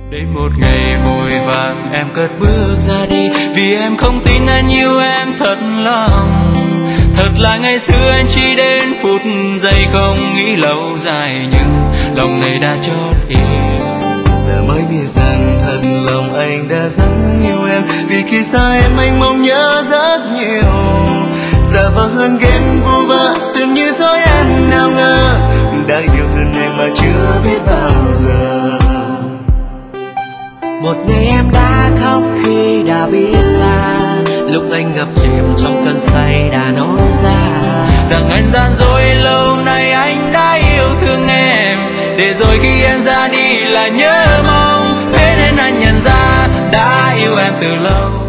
Đến một ngày vội vàng em cất bước ra đi, vì em không tin anh yêu em thật lòng. Thật là ngày xưa anh chỉ đến phút giây, không nghĩ lâu dài, nhưng lòng này đã chót yêu. Giờ mới biết rằng thật lòng anh đã rất yêu em, vì khi xa em anh mong nhớ rất nhiều. Giả vờ hơn ghen vu vơ tưởng như dối em nào ngờ, đã yêu hơn em mà chưa biết bao giờ. Một ngày em đã khóc khi đã biết xa, lúc anh ngập chìm trong cơn say đã nói ra rằng anh gian dối lâu nay anh đã yêu thương em, để rồi khi em ra đi là nhớ mong. Thế nên anh nhận ra đã yêu em từ lâu.